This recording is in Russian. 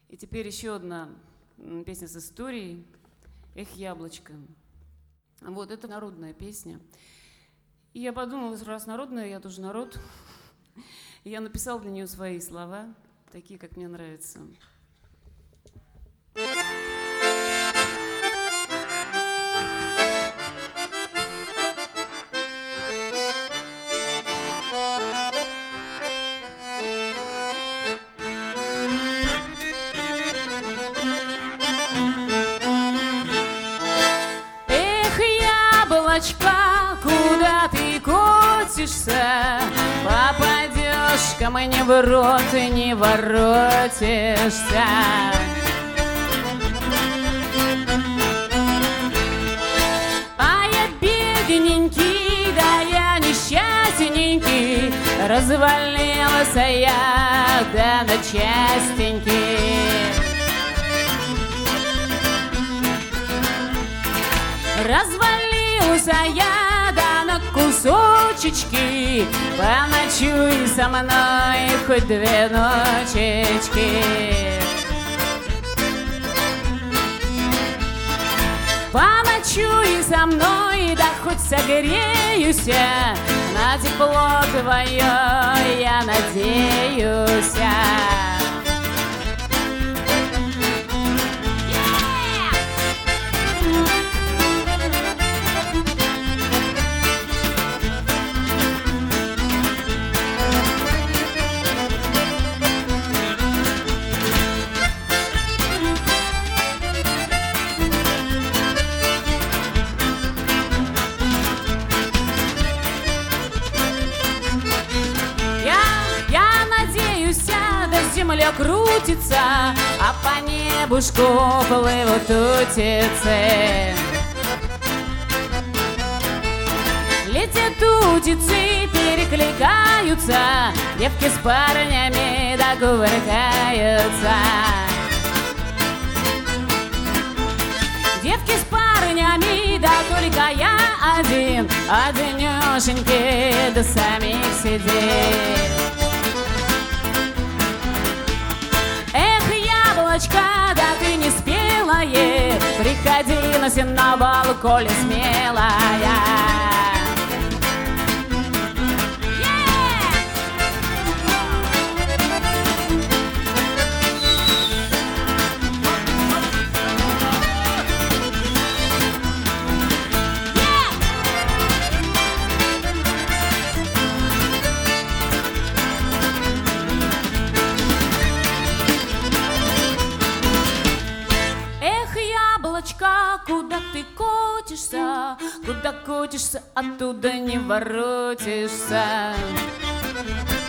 И теперь еще одна песня с историей «Эх, яблочко». Вот, это народная песня. И я подумала, раз народная, я тоже народ. И я написала для нее свои слова, такие, как мне нравятся. Куда ты катишься? Попадешь ко мне в рот и не воротишься. А я бедненький, да я несчастненький, развалился я, да на частенький. Развалился я, да на кусочечки, поночуй со мной хоть 2 ночечки. Поночуй со мной, да хоть согреюсь, на тепло твое я надеюсь. Земля крутится, а по небушку плывут утицы. Летят утицы, перекликаются, девки с парнями докувыркаются. Девки с парнями, да только я один, одинешенький, да самих сидит. Да ты не спелая, приходи на сеновал, коли смелая. Куда ты катишься, оттуда не воротишься.